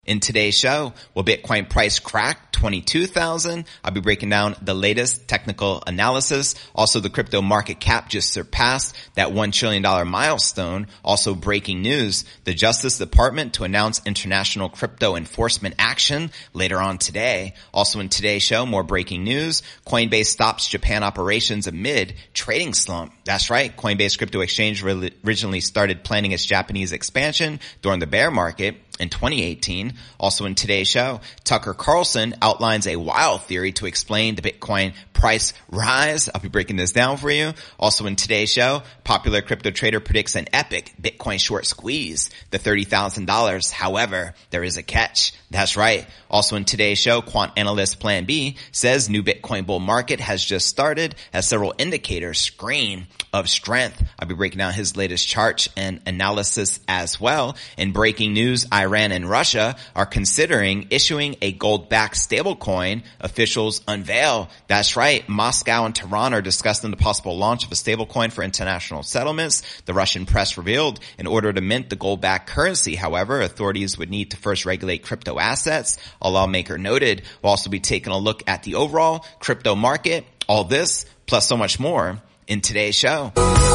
In today's show, will Bitcoin price crack 22,000? I'll be breaking down the latest technical analysis. Also, the crypto market cap just surpassed that $1 trillion milestone. Also, breaking news, the Justice Department to announce international crypto enforcement action later on today. Also in today's show, more breaking news. Coinbase stops Japan operations amid trading slump. That's right. Coinbase Crypto Exchange originally started planning its Japanese expansion during the bear market in 2018. Also in today's show, Tucker Carlson outlines a wild theory to explain the Bitcoin price rise. I'll be breaking this down for you. Also in today's show, popular crypto trader predicts an epic Bitcoin short squeeze, the $30,000. However, there is a catch. That's right. Also in today's show, quant analyst Plan B says new Bitcoin bull market has just started as several indicators scream of strength. I'll be breaking down his latest charts and analysis as well. In breaking news, Iran and Russia are considering issuing a gold-backed stablecoin. Officials unveil. That's right. Moscow and Tehran are discussing the possible launch of a stablecoin for international settlements. The Russian press revealed in order to mint the gold-backed currency, however, authorities would need to first regulate crypto assets. A lawmaker noted. We'll also be taking a look at the overall crypto market. All this plus so much more in today's show.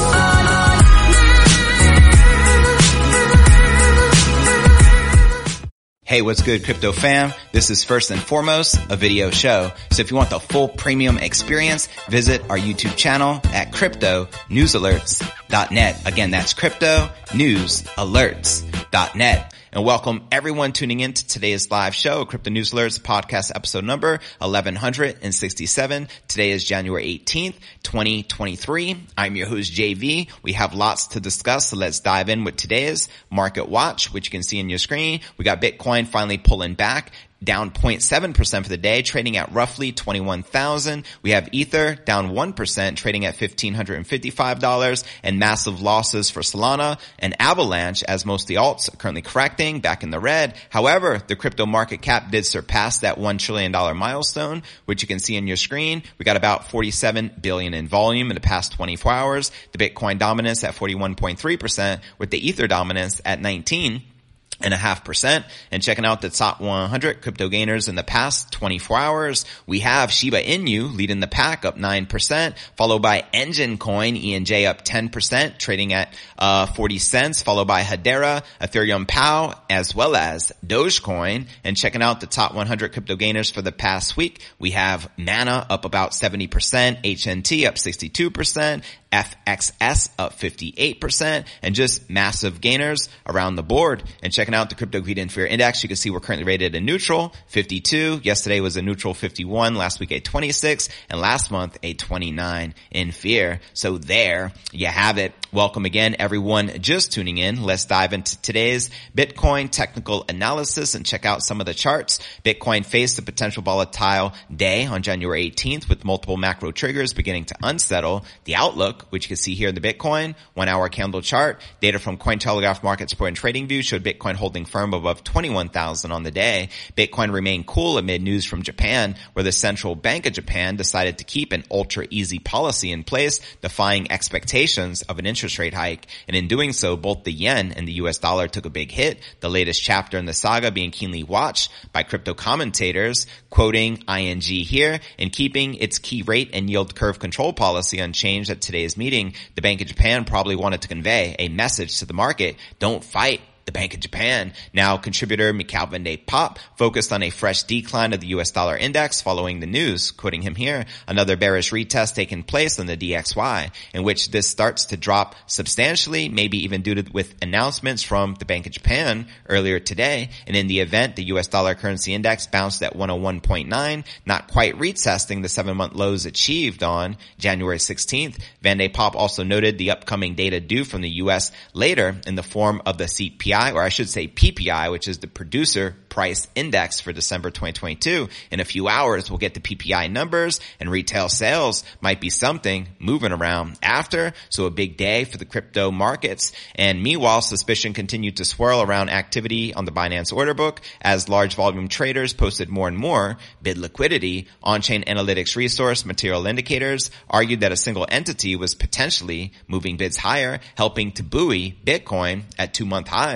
Hey, what's good, crypto fam? This is first and foremost a video show. So if you want the full premium experience, visit our YouTube channel at cryptonewsalerts.net. Again, that's cryptonewsalerts.net. And welcome everyone tuning in to today's live show, Crypto News Alerts podcast episode number 1167. Today is January 18th, 2023. I'm your host, JV. We have lots to discuss, so let's dive in with today's market watch, which you can see on your screen. We got Bitcoin finally pulling back, down 0.7% for the day, trading at roughly 21,000. We have Ether down 1%, trading at $1,555, and massive losses for Solana and Avalanche, as most of the alts are currently correcting back in the red. However, the crypto market cap did surpass that $1 trillion milestone, which you can see on your screen. We got about 47 billion in volume in the past 24 hours. The Bitcoin dominance at 41.3%, with the Ether dominance at 19.5%. And checking out the top 100 crypto gainers in the past 24 hours, we have Shiba Inu leading the pack up 9%, followed by Engine Coin, ENJ up 10%, trading at 40 cents, followed by Hedera, Ethereum POW, as well as Dogecoin. And checking out the top 100 crypto gainers for the past week, we have Mana up about 70%, HNT up 62%, FXS up 58%, and just massive gainers around the board. And checking out the Crypto Greed and Fear Index, you can see we're currently rated a neutral, 52. Yesterday was a neutral 51, last week a 26, and last month a 29 in fear. So there you have it. Welcome again, everyone just tuning in. Let's dive into today's Bitcoin technical analysis and check out some of the charts. Bitcoin faced a potential volatile day on January 18th with multiple macro triggers beginning to unsettle the outlook, which you can see here in the Bitcoin 1-hour candle chart. Data from Cointelegraph Market Support and Trading View showed Bitcoin holding firm above 21,000 on the day. Bitcoin remained cool amid news from Japan, where the Central Bank of Japan decided to keep an ultra-easy policy in place, defying expectations of an interest rate hike. And in doing so, both the yen and the US dollar took a big hit, the latest chapter in the saga being keenly watched by crypto commentators, quoting ING here, in keeping its key rate and yield curve control policy unchanged at today's meeting, the Bank of Japan probably wanted to convey a message to the market: don't fight the Bank of Japan. Now, contributor Mikhail van de Poppe focused on a fresh decline of the US dollar index following the news, quoting him here, another bearish retest taking place on the DXY, in which this starts to drop substantially, maybe even due to with announcements from the Bank of Japan earlier today. And in the event, the US dollar currency index bounced at 101.9, not quite retesting the 7-month lows achieved on January 16th. Van de Poppe also noted the upcoming data due from the US later in the form of the CPI, or I should say PPI, which is the Producer Price Index for December 2022. In a few hours, we'll get the PPI numbers, and retail sales might be something moving around after. So a big day for the crypto markets. And meanwhile, suspicion continued to swirl around activity on the Binance order book as large volume traders posted more and more bid liquidity. On-chain analytics resource Material Indicators argued that a single entity was potentially moving bids higher, helping to buoy Bitcoin at 2-month highs.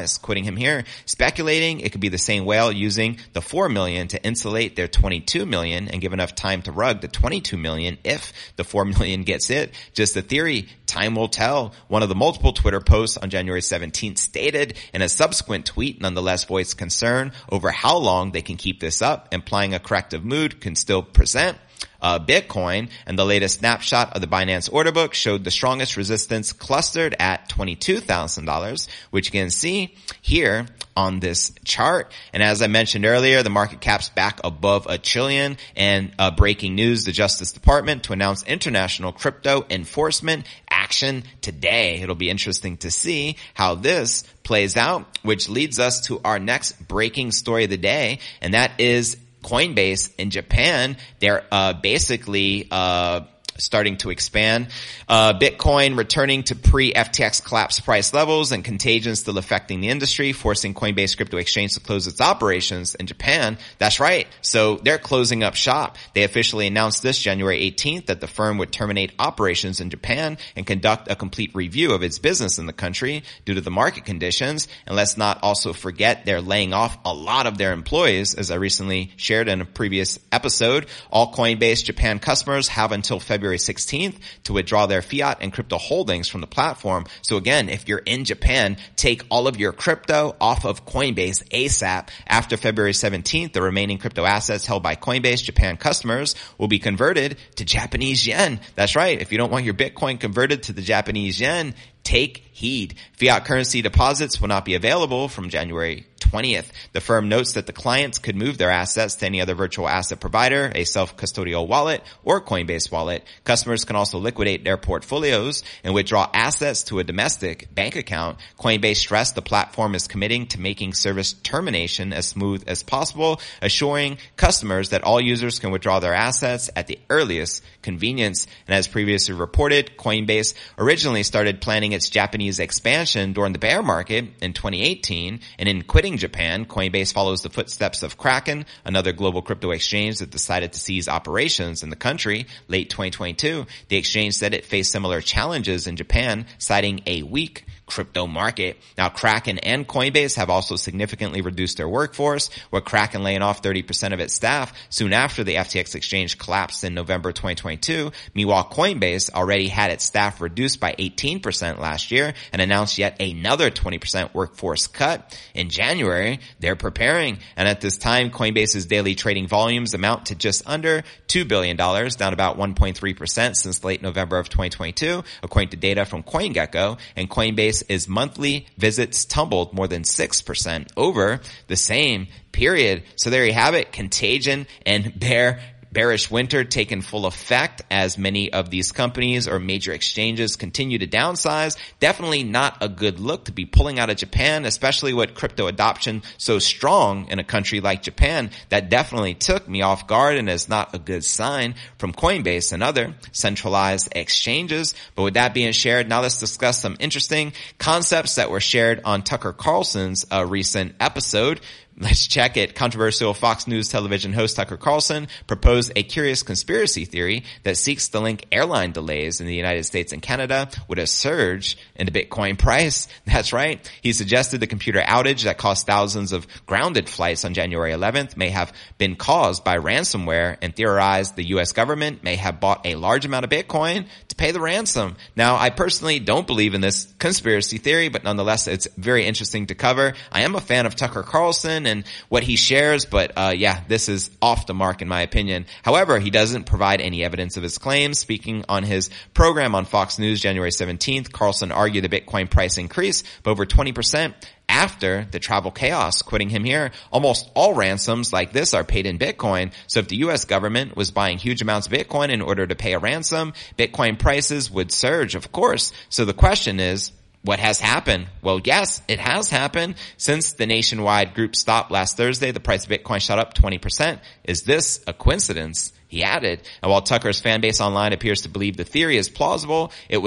size. Quoting him here, speculating it could be the same whale using the 4 million to insulate their 22 million and give enough time to rug the 22 million if the 4 million gets it. Just a theory. Time will tell. One of the multiple Twitter posts on January 17th stated in a subsequent tweet nonetheless voiced concern over how long they can keep this up, implying a corrective mood can still present. Bitcoin and the latest snapshot of the Binance order book showed the strongest resistance clustered at $22,000, which you can see here on this chart. And as I mentioned earlier, the market cap's back above $1 trillion. And breaking news, the Justice Department to announce international crypto enforcement action today. It'll be interesting to see how this plays out, which leads us to our next breaking story of the day, and that is Coinbase in Japan. They're basically starting to expand. Bitcoin returning to pre-FTX collapse price levels and contagion still affecting the industry, forcing Coinbase crypto exchange to close its operations in Japan. That's right. So they're closing up shop. They officially announced this January 18th that the firm would terminate operations in Japan and conduct a complete review of its business in the country due to the market conditions. And let's not also forget they're laying off a lot of their employees, as I recently shared in a previous episode. All Coinbase Japan customers have until February 16th to withdraw their fiat and crypto holdings from the platform. So again, if you're in Japan, take all of your crypto off of Coinbase ASAP. After February 17th, the remaining crypto assets held by Coinbase Japan customers will be converted to Japanese yen. That's right. If you don't want your Bitcoin converted to the Japanese yen, take heed. Fiat currency deposits will not be available from January 20th. The firm notes that the clients could move their assets to any other virtual asset provider, a self-custodial wallet, or Coinbase wallet. Customers can also liquidate their portfolios and withdraw assets to a domestic bank account. Coinbase stressed the platform is committing to making service termination as smooth as possible, assuring customers that all users can withdraw their assets at the earliest convenience. And as previously reported, Coinbase originally started planning its Japanese expansion during the bear market in 2018, and in quitting Japan, Coinbase follows the footsteps of Kraken, another global crypto exchange that decided to cease operations in the country late 2022. The exchange said it faced similar challenges in Japan, citing a weak crypto market. Now, Kraken and Coinbase have also significantly reduced their workforce, with Kraken laying off 30% of its staff soon after the FTX exchange collapsed in November 2022. Meanwhile, Coinbase already had its staff reduced by 18% last year and announced yet another 20% workforce cut in January. They're preparing, and at this time, Coinbase's daily trading volumes amount to just under $2 billion, down about 1.3% since late November of 2022, according to data from CoinGecko. And Coinbase's monthly visits tumbled more than 6% over the same period. So there you have it. Contagion and bearish winter taken full effect as many of these companies or major exchanges continue to downsize. Definitely not a good look to be pulling out of Japan, especially with crypto adoption so strong in a country like Japan. That definitely took me off guard and is not a good sign from Coinbase and other centralized exchanges. But with that being shared, now let's discuss some interesting concepts that were shared on Tucker Carlson's recent episode. Let's check it. Controversial Fox News television host Tucker Carlson proposed a curious conspiracy theory that seeks to link airline delays in the United States and Canada with a surge in the Bitcoin price. That's right. He suggested the computer outage that caused thousands of grounded flights on January 11th may have been caused by ransomware, and theorized the U.S. government may have bought a large amount of Bitcoin to pay the ransom. Now, I personally don't believe in this conspiracy theory, but nonetheless, it's very interesting to cover. I am a fan of Tucker Carlson and what he shares, but this is off the mark in my opinion. However, he doesn't provide any evidence of his claims. Speaking on his program on Fox News January 17th, Carlson argued the Bitcoin price increased by over 20% after the travel chaos. Quoting him here, almost all ransoms like this are paid in Bitcoin. So if the U.S. government was buying huge amounts of Bitcoin in order to pay a ransom, Bitcoin prices would surge, of course. So the question is, what has happened? Well, yes, it has happened. Since the nationwide group stopped last Thursday, the price of Bitcoin shot up 20%. Is this a coincidence? He added. And while Tucker's fan base online appears to believe the theory is plausible, it was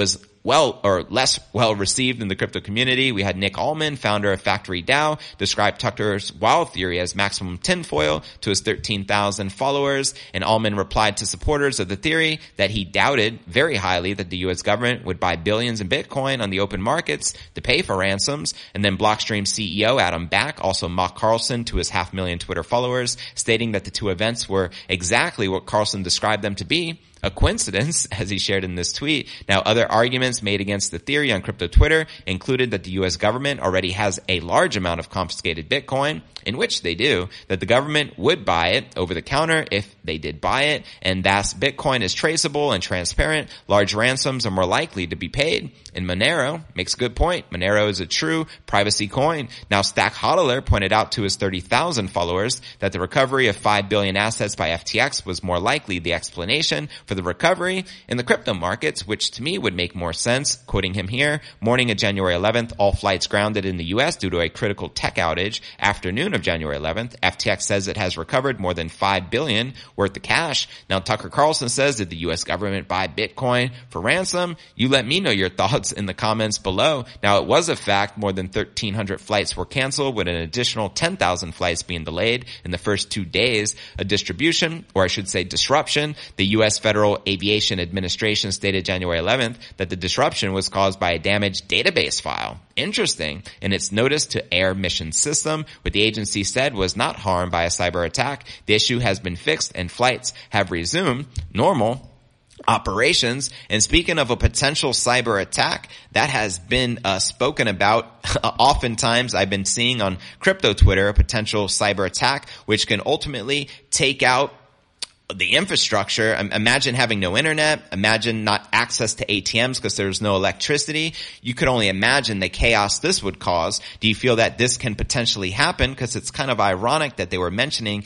less well received in the crypto community. We had Nick Allman, founder of Factory DAO, describe Tucker's wild theory as maximum tinfoil to his 13,000 followers. And Allman replied to supporters of the theory that he doubted very highly that the U.S. government would buy billions in Bitcoin on the open markets to pay for ransoms. And then Blockstream CEO Adam Back also mocked Carlson to his 500,000 Twitter followers, stating that the two events were exactly what Carlson described them to be. A coincidence, as he shared in this tweet. Now, other arguments made against the theory on crypto Twitter included that the U.S. government already has a large amount of confiscated Bitcoin, in which they do, that the government would buy it over the counter if they did buy it, and thus Bitcoin is traceable and transparent. Large ransoms are more likely to be paid. And Monero makes a good point. Monero is a true privacy coin. Now, Stack Hodler pointed out to his 30,000 followers that the recovery of 5 billion assets by FTX was more likely the explanation for the recovery in the crypto markets, which to me would make more sense. Quoting him here, morning of January 11th, all flights grounded in the U.S. due to a critical tech outage. Afternoon of January 11th, FTX says it has recovered more than 5 billion worth of cash. Now, Tucker Carlson says, did the U.S. government buy Bitcoin for ransom? You let me know your thoughts in the comments below. Now, it was a fact more than 1,300 flights were canceled, with an additional 10,000 flights being delayed in the first 2 days of distribution, or I should say disruption. The U.S. Federal Aviation Administration stated January 11th that the disruption was caused by a damaged database file. Interesting. In its notice to Air Mission System, what the agency said was not harmed by a cyber attack. The issue has been fixed and flights have resumed normal operations. And speaking of a potential cyber attack, that has been spoken about oftentimes. I've been seeing on crypto Twitter a potential cyber attack, which can ultimately take out the infrastructure. Imagine having no internet. Imagine not access to ATMs because there's no electricity. You could only imagine the chaos this would cause. Do you feel that this can potentially happen? Because it's kind of ironic that they were mentioning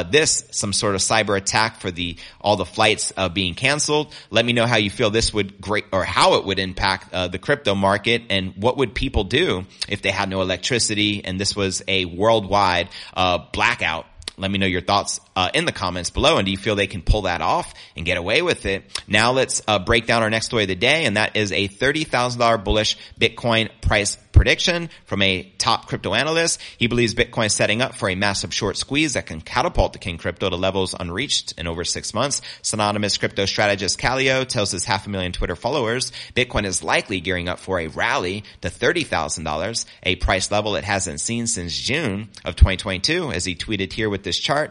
some sort of cyber attack for all the flights being canceled. Let me know how you feel this would how it would impact the crypto market, and what would people do if they had no electricity and this was a worldwide blackout. Let me know your thoughts in the comments below. And do you feel they can pull that off and get away with it? Now let's break down our next story of the day, and that is a $30,000 bullish Bitcoin price prediction from a top crypto analyst. He believes Bitcoin is setting up for a massive short squeeze that can catapult the King crypto to levels unreached in over 6 months. Synonymous crypto strategist Kaleo tells his 500,000 Twitter followers Bitcoin is likely gearing up for a rally to $30,000, a price level it hasn't seen since June of 2022. As he tweeted here with this chart,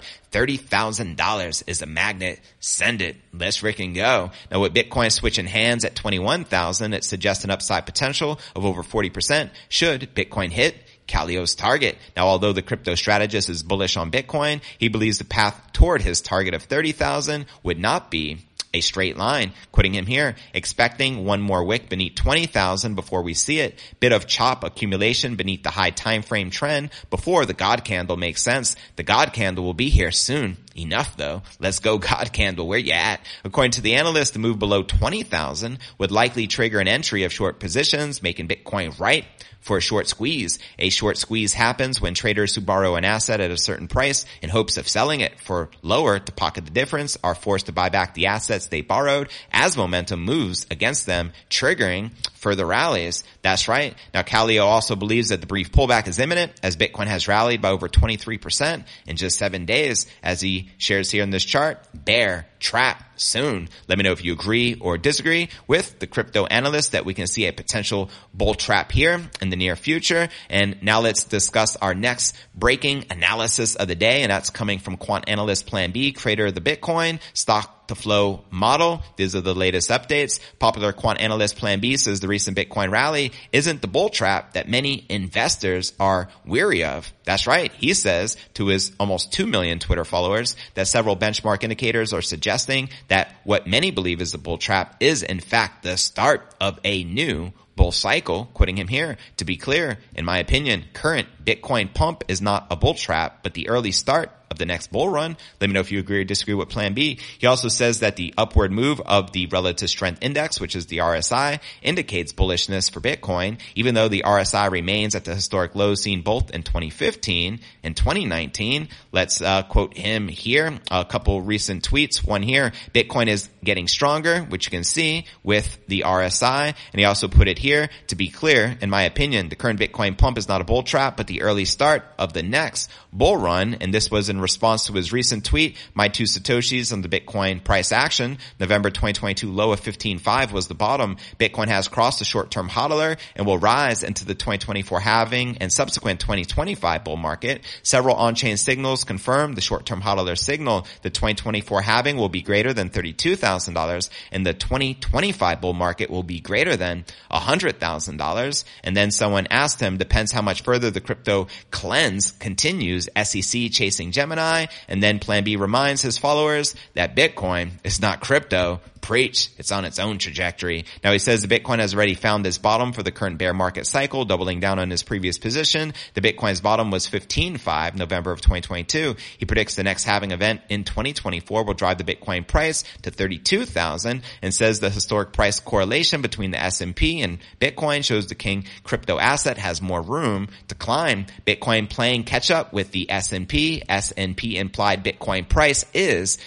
$30,000 is a magnet. Send it. Let's freaking go. Now, with Bitcoin switching hands at 21,000, it suggests an upside potential of over 40% should Bitcoin hit Kaleo's target. Now, although the crypto strategist is bullish on Bitcoin, he believes the path toward his target of 30,000 would not be a straight line. Quoting him here, expecting one more wick beneath 20,000 before we see it. Bit of chop accumulation beneath the high time frame trend before the God candle makes sense. The God candle will be here soon. Enough though. Let's go God candle. Where you at? According to the analyst, the move below 20,000 would likely trigger an entry of short positions, making Bitcoin ripe for a short squeeze. A short squeeze happens when traders who borrow an asset at a certain price in hopes of selling it for lower to pocket the difference are forced to buy back the assets they borrowed as momentum moves against them, triggering further rallies. That's right. Now, Kaleo also believes that the brief pullback is imminent as Bitcoin has rallied by over 23% in just 7 days. As he shares here in this chart, bear trap soon. Let me know if you agree or disagree with the crypto analyst that we can see a potential bull trap here in the near future. And now let's discuss our next breaking analysis of the day, and that's coming from quant analyst Plan B, creator of the Bitcoin stock to flow model. These are the latest updates. Popular quant analyst Plan B says the recent Bitcoin rally isn't the bull trap that many investors are weary of. That's right. He says to his almost 2 million Twitter followers that several benchmark indicators are suggesting that what many believe is the bull trap is in fact the start of a new bull cycle. Quoting him here, to be clear, in my opinion, current Bitcoin pump is not a bull trap, but the early start of the next bull run. Let me know if you agree or disagree with Plan B. He also says that the upward move of the Relative Strength Index, which is the RSI, indicates bullishness for Bitcoin, even though the RSI remains at the historic lows seen both in 2015 and 2019. Let's quote him here. A couple recent tweets. One here, Bitcoin is getting stronger, which you can see with the RSI. And he also put it here, to be clear, in my opinion, the current Bitcoin pump is not a bull trap, but the early start of the next bull run. And this was in response to his recent tweet, my 2 Satoshis on the Bitcoin price action. November 2022 low of 15.5 was the bottom. Bitcoin has crossed the short-term hodler and will rise into the 2024 halving and subsequent 2025 bull market. Several on-chain signals confirm the short-term hodler signal. The 2024 halving will be greater than $32,000 and the 2025 bull market will be greater than $100,000. And then someone asked him, depends how much further the crypto cleanse continues, SEC chasing Gemini. And then Plan B reminds his followers that Bitcoin is not crypto. Preach. It's on its own trajectory. Now he says the Bitcoin has already found this bottom for the current bear market cycle, doubling down on his previous position. The Bitcoin's bottom was 15.5 November of 2022. He predicts the next halving event in 2024 will drive the Bitcoin price to 32,000 and says the historic price correlation between the S&P and Bitcoin shows the king crypto asset has more room to climb. Bitcoin playing catch up with the S&P. S&P implied Bitcoin price is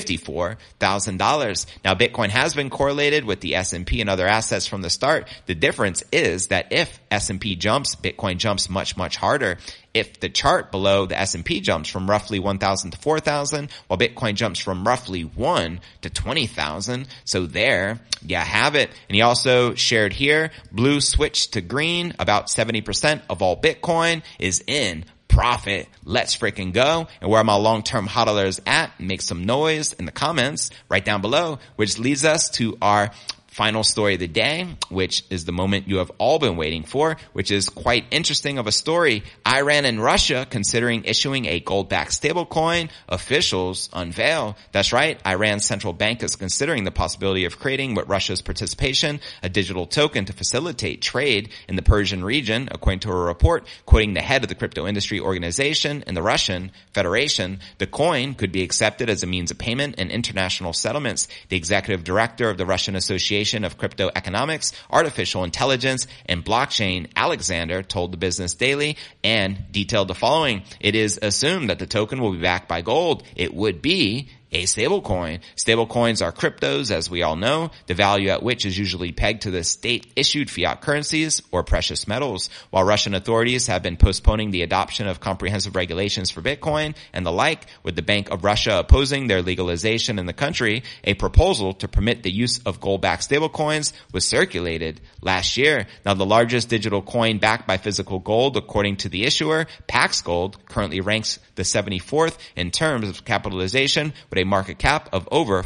$54,000. Now Bitcoin has been correlated with the S&P and other assets from the start. The difference is that if S&P jumps, Bitcoin jumps much, much harder. If the chart below the S&P jumps from roughly 1,000 to 4,000, while Bitcoin jumps from roughly 1 to 20,000. So there you have it. And he also shared here, blue switched to green. About 70% of all Bitcoin is in profit. Let's freaking go. And where are my long-term hodlers at? Make some noise in the comments right down below, which leads us to our final story of the day, which is the moment you have all been waiting for, which is quite interesting of a story. Iran and Russia considering issuing a gold-backed stablecoin. Officials unveil. That's right. Iran's central bank is considering the possibility of creating, with Russia's participation, a digital token to facilitate trade in the Persian region, according to a report quoting the head of the crypto industry organization in the Russian Federation. The coin could be accepted as a means of payment in international settlements. The executive director of the Russian Association of Crypto Economics, Artificial Intelligence, and Blockchain, Alexander, told the Business Daily and detailed the following. It is assumed that the token will be backed by gold. It would be a stablecoin. Stablecoins are cryptos, as we all know, the value at which is usually pegged to the state-issued fiat currencies or precious metals. While Russian authorities have been postponing the adoption of comprehensive regulations for Bitcoin and the like, with the Bank of Russia opposing their legalization in the country, a proposal to permit the use of gold-backed stablecoins was circulated last year. Now, the largest digital coin backed by physical gold, according to the issuer, Pax Gold, currently ranks the 74th in terms of capitalization, with a market cap of over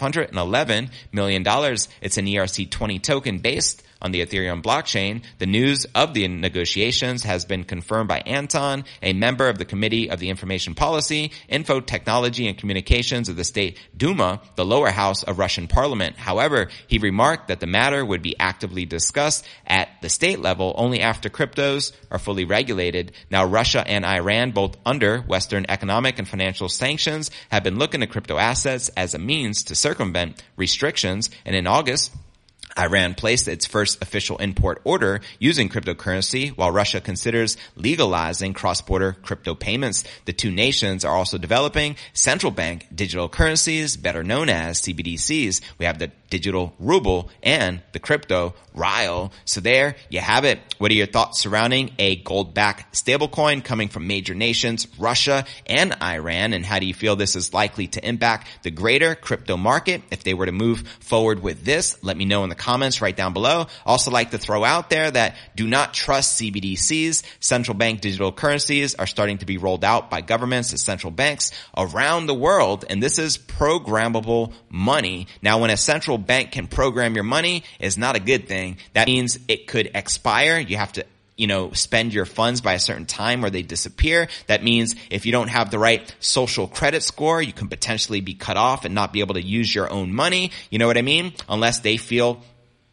$511 million. It's an ERC20 token based on the Ethereum blockchain. The news of the negotiations has been confirmed by Anton, a member of the Committee of the Information Policy, Info, Technology, and Communications of the State Duma, the lower house of Russian parliament. However, he remarked that the matter would be actively discussed at the state level only after cryptos are fully regulated. Now, Russia and Iran, both under Western economic and financial sanctions, have been looking at crypto assets as a means to circumvent restrictions. And in August, Iran placed its first official import order using cryptocurrency, while Russia considers legalizing cross-border crypto payments. The two nations are also developing central bank digital currencies, better known as CBDCs. We have the digital ruble and the crypto Ryle. So there you have it. What are your thoughts surrounding a gold-backed stablecoin coming from major nations, Russia and Iran? And how do you feel this is likely to impact the greater crypto market? If they were to move forward with this, let me know in the comments right down below. Also like to throw out there that do not trust CBDCs. Central bank digital currencies are starting to be rolled out by governments and central banks around the world. And this is programmable money. Now, when a central bank can program your money, is not a good thing. That means it could expire. You have to spend your funds by a certain time or they disappear. That means if you don't have the right social credit score, you can potentially be cut off and not be able to use your own money. You know what I mean? Unless they feel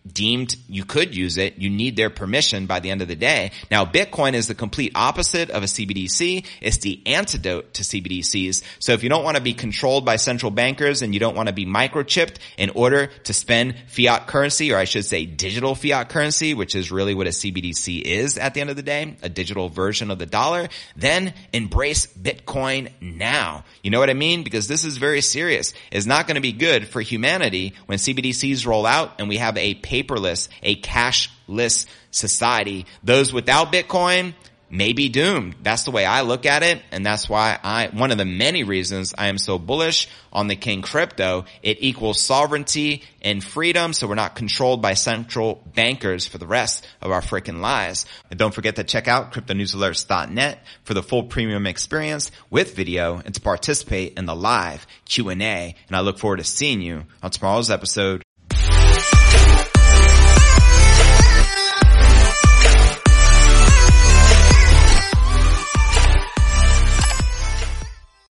deemed you could use it, you need their permission by the end of the day. Now, Bitcoin is the complete opposite of a CBDC. It's the antidote to CBDCs. So if you don't want to be controlled by central bankers and you don't want to be microchipped in order to spend fiat currency, or I should say digital fiat currency, which is really what a CBDC is at the end of the day, a digital version of the dollar, then embrace Bitcoin now. You know what I mean? Because this is very serious. It's not going to be good for humanity when CBDCs roll out and we have a paperless, a cashless society. Those without Bitcoin may be doomed. That's the way I look at it, and that's why one of the many reasons I am so bullish on the King Crypto. It equals sovereignty and freedom, so we're not controlled by central bankers for the rest of our freaking lives. And don't forget to check out cryptonewsalerts.net for the full premium experience with video and to participate in the live Q&A. And I look forward to seeing you on tomorrow's episode